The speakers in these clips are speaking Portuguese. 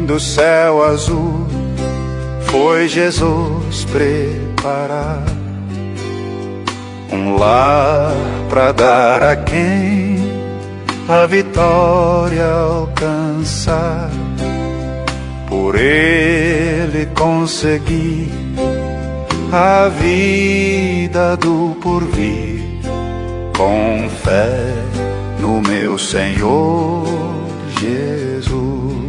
do céu azul foi Jesus preparar um lar pra dar a quem a vitória alcançar. Por ele consegui a vida do porvir, com fé no meu Senhor Jesus.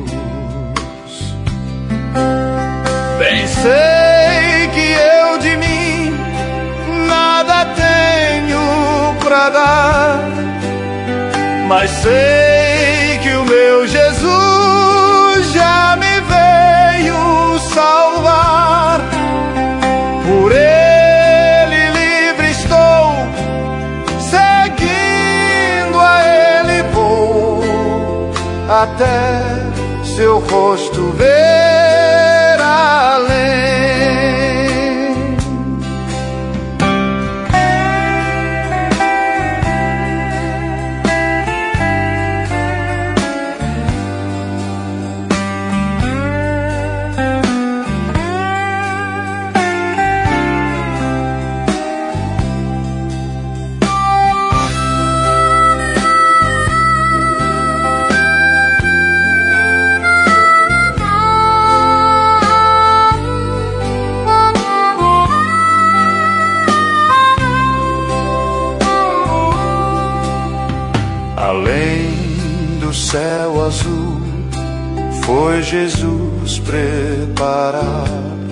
Bem sei que eu de mim nada tenho pra dar, mas sei que o meu Jesus já me veio salvar. Por ele livre estou, seguindo a ele vou, até seu rosto ver além. Além do céu azul foi Jesus preparar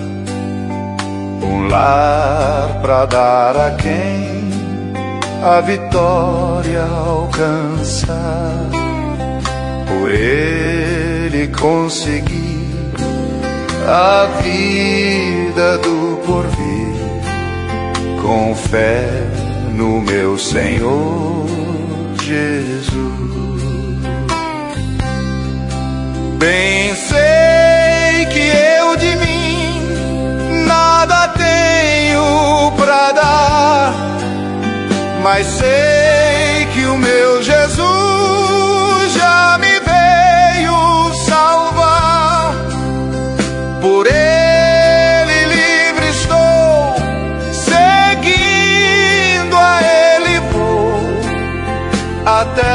um lar pra dar a quem a vitória alcançar. Por ele consegui a vida do porvir, com fé no meu Senhor Jesus. Bem sei que eu de mim nada tenho pra dar, mas sei que o meu Jesus já me veio salvar. Por ele livre estou, seguindo a ele vou, até